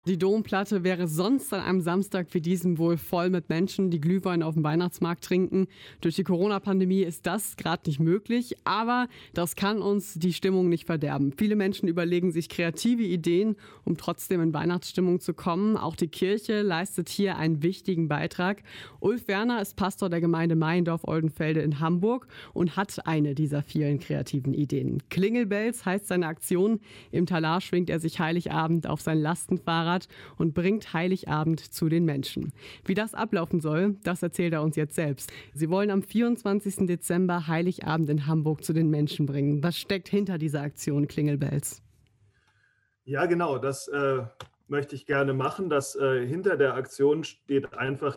Die Domplatte wäre sonst an einem Samstag wie diesem wohl voll mit Menschen, die Glühwein auf dem Weihnachtsmarkt trinken. Durch die Corona-Pandemie ist das gerade nicht möglich, aber das kann uns die Stimmung nicht verderben. Viele Menschen überlegen sich kreative Ideen, um trotzdem in Weihnachtsstimmung zu kommen. Auch die Kirche leistet hier einen wichtigen Beitrag. Ulf Werner ist Pastor der Gemeinde Meiendorf-Oldenfelde in Hamburg und hat eine dieser vielen kreativen Ideen. Klingelbells heißt seine Aktion. Im Talar schwingt er sich Heiligabend auf sein Lastenfahrrad und bringt Heiligabend zu den Menschen. Wie das ablaufen soll, das erzählt er uns jetzt selbst. Sie wollen am 24. Dezember Heiligabend in Hamburg zu den Menschen bringen. Was steckt hinter dieser Aktion Klingelbells? Ja, genau, das möchte ich gerne machen. Hinter der Aktion steht einfach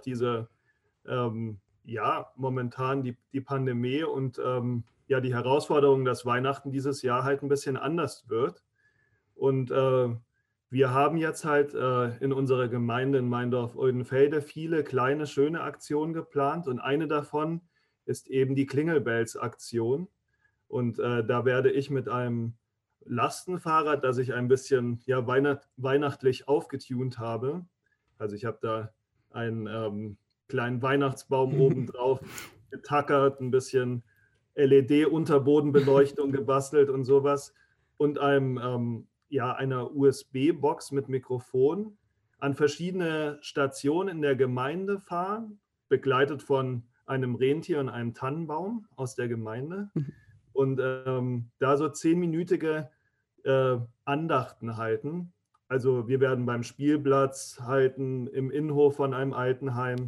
ja, momentan die Pandemie und ja, die Herausforderung, dass Weihnachten dieses Jahr halt ein bisschen anders wird. Und wir haben jetzt halt in unserer Gemeinde in Meindorf-Oldenfelde viele kleine, schöne Aktionen geplant und eine davon ist eben die Klingelbells-Aktion. Und da werde ich mit einem Lastenfahrrad, das ich ein bisschen ja, weihnachtlich aufgetunt habe. Also ich habe da einen kleinen Weihnachtsbaum oben drauf getackert, ein bisschen LED-Unterbodenbeleuchtung gebastelt und sowas und ja, einer USB-Box mit Mikrofon an verschiedene Stationen in der Gemeinde fahren, begleitet von einem Rentier und einem Tannenbaum aus der Gemeinde und da so 10-minütige Andachten halten. Also wir werden beim Spielplatz halten, im Innenhof von einem Altenheim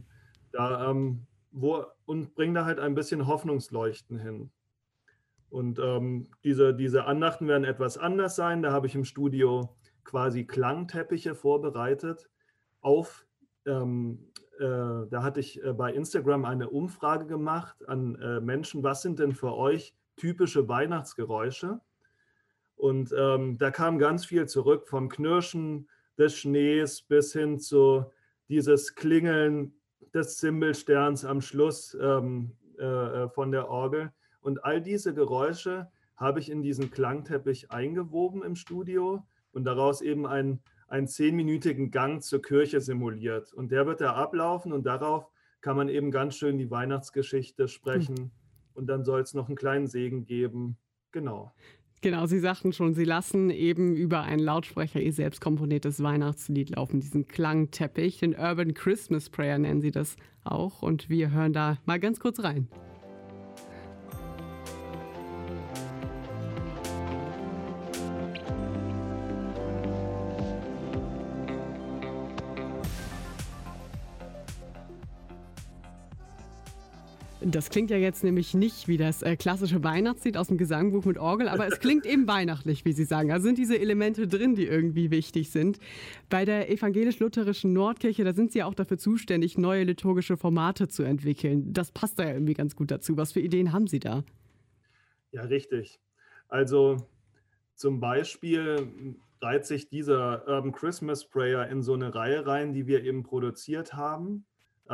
und bringen da halt ein bisschen Hoffnungsleuchten hin. Und diese Andachten werden etwas anders sein. Da habe ich im Studio quasi Klangteppiche vorbereitet. Da hatte ich bei Instagram eine Umfrage gemacht an Menschen, was sind denn für euch typische Weihnachtsgeräusche? Und da kam ganz viel zurück, vom Knirschen des Schnees bis hin zu dieses Klingeln des Zimbelsterns am Schluss von der Orgel. Und all diese Geräusche habe ich in diesen Klangteppich eingewoben im Studio und daraus eben einen 10-minütigen Gang zur Kirche simuliert. Und der wird da ablaufen und darauf kann man eben ganz schön die Weihnachtsgeschichte sprechen. Und dann soll es noch einen kleinen Segen geben. Genau. Genau, Sie sagten schon, Sie lassen eben über einen Lautsprecher Ihr selbst komponiertes Weihnachtslied laufen, diesen Klangteppich. Den Urban Christmas Prayer nennen Sie das auch. Und wir hören da mal ganz kurz rein. Das klingt ja jetzt nämlich nicht wie das klassische Weihnachtslied aus dem Gesangbuch mit Orgel, aber es klingt eben weihnachtlich, wie Sie sagen. Also sind diese Elemente drin, die irgendwie wichtig sind. Bei der evangelisch-lutherischen Nordkirche, da sind Sie ja auch dafür zuständig, neue liturgische Formate zu entwickeln. Das passt da ja irgendwie ganz gut dazu. Was für Ideen haben Sie da? Ja, richtig. Also zum Beispiel reiht sich dieser Urban Christmas Prayer in so eine Reihe rein, die wir eben produziert haben.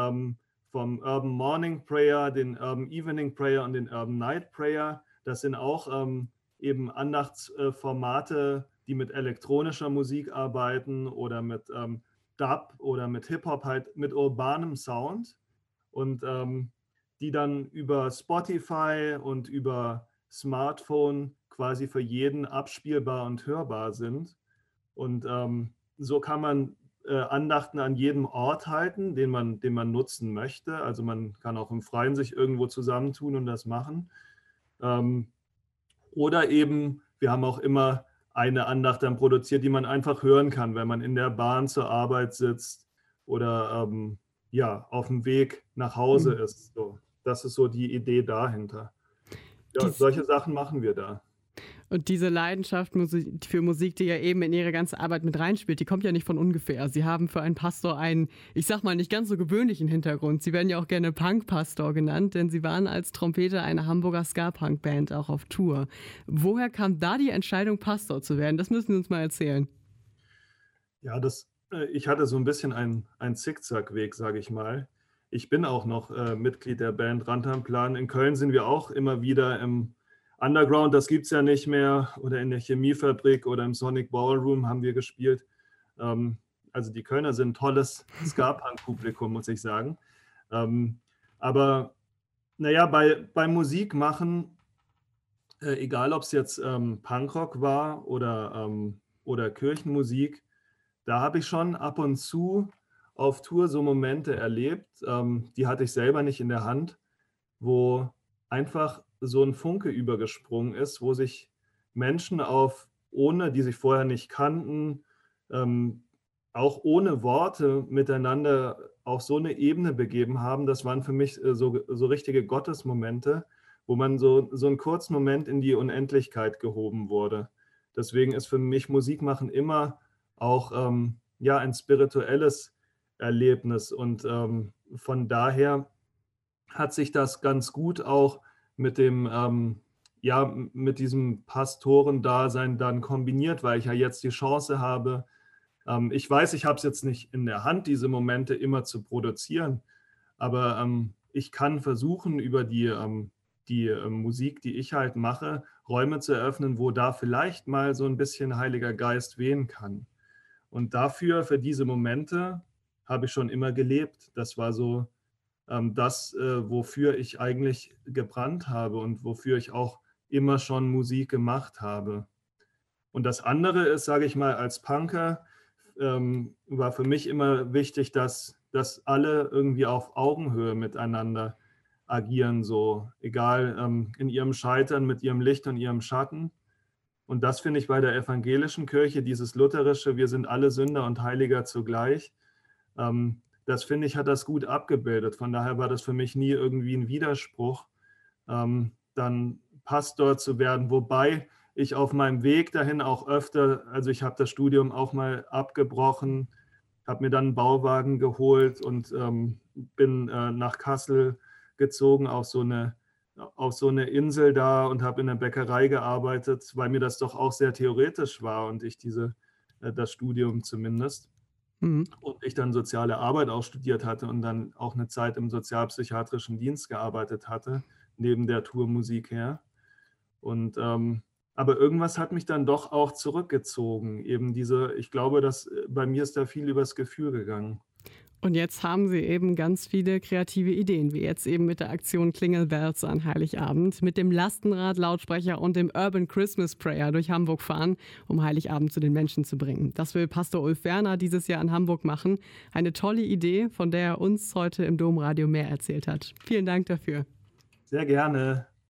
Vom Urban Morning Prayer, den Urban Evening Prayer und den Urban Night Prayer. Das sind auch eben Andachtsformate, die mit elektronischer Musik arbeiten oder mit Dub oder mit Hip-Hop, halt mit urbanem Sound und die dann über Spotify und über Smartphone quasi für jeden abspielbar und hörbar sind. Und so kann man Andachten an jedem Ort halten, den man nutzen möchte. Also man kann auch im Freien sich irgendwo zusammentun und das machen. Ähm, oder eben, wir haben auch immer eine Andacht dann produziert, die man einfach hören kann, wenn man in der Bahn zur Arbeit sitzt oder ja, auf dem Weg nach Hause ist. So, das ist so die Idee dahinter. Ja, Dies, solche Sachen machen wir da. und diese Leidenschaft für Musik, die ja eben in Ihre ganze Arbeit mit reinspielt, die kommt ja nicht von ungefähr. Sie haben für einen Pastor einen, ich sag mal, nicht ganz so gewöhnlichen Hintergrund. Sie werden ja auch gerne Punk-Pastor genannt, denn Sie waren als Trompeter einer Hamburger Ska-Punk-Band auch auf Tour. Woher kam da die Entscheidung, Pastor zu werden? Das müssen Sie uns mal erzählen. Ja, ich hatte so ein bisschen einen Zickzackweg, sage ich mal. Ich bin auch noch Mitglied der Band Rantanplan. In Köln sind wir auch immer wieder im Underground, das gibt es ja nicht mehr, oder in der Chemiefabrik oder im Sonic Ballroom haben wir gespielt. also die Kölner sind ein tolles Ska-Punk-Publikum, muss ich sagen. Aber naja, bei Musik machen, egal ob es jetzt Punkrock war oder Kirchenmusik, da habe ich schon ab und zu auf Tour so Momente erlebt, die hatte ich selber nicht in der Hand, wo einfach so ein Funke übergesprungen ist, wo sich Menschen die sich vorher nicht kannten, ähm, auch ohne Worte miteinander auf so eine Ebene begeben haben. Das waren für mich so richtige Gottesmomente, wo man so einen kurzen Moment in die Unendlichkeit gehoben wurde. Deswegen ist für mich Musikmachen immer auch ja, ein spirituelles Erlebnis. Und von daher hat sich das ganz gut auch mit ja, mit diesem Pastorendasein dann kombiniert, weil ich ja jetzt die Chance habe. Ich weiß, ich habe es jetzt nicht in der Hand, diese Momente immer zu produzieren, aber ich kann versuchen, über die Musik, die ich halt mache, Räume zu eröffnen, wo da vielleicht mal so ein bisschen Heiliger Geist wehen kann. Und für diese Momente habe ich schon immer gelebt. Das war so wofür ich eigentlich gebrannt habe und wofür ich auch immer schon Musik gemacht habe. Und das andere ist, sage ich mal, als Punker war für mich immer wichtig, dass alle irgendwie auf Augenhöhe miteinander agieren, so egal in ihrem Scheitern, mit ihrem Licht und ihrem Schatten. Und das finde ich bei der evangelischen Kirche, dieses lutherische, wir sind alle Sünder und Heiliger zugleich, das finde ich, hat das gut abgebildet. Von daher war das für mich nie irgendwie ein Widerspruch, dann Pastor zu werden. Wobei ich auf meinem Weg dahin auch öfter, also ich habe das Studium auch mal abgebrochen, habe mir dann einen Bauwagen geholt und bin nach Kassel gezogen auf so eine Insel da und habe in der Bäckerei gearbeitet, weil mir das doch auch sehr theoretisch war und ich das Studium zumindest. Mhm. Und ich dann soziale Arbeit auch studiert hatte und dann auch eine Zeit im sozialpsychiatrischen Dienst gearbeitet hatte, neben der Tourmusik her. Und aber irgendwas hat mich dann doch auch zurückgezogen. Ich glaube, dass bei mir ist da viel übers Gefühl gegangen. Und jetzt haben Sie eben ganz viele kreative Ideen, wie jetzt eben mit der Aktion Klingelbells an Heiligabend, mit dem Lastenrad, Lautsprecher und dem Urban Christmas Prayer durch Hamburg fahren, um Heiligabend zu den Menschen zu bringen. Das will Pastor Ulf Werner dieses Jahr in Hamburg machen. Eine tolle Idee, von der er uns heute im Domradio mehr erzählt hat. Vielen Dank dafür. Sehr gerne.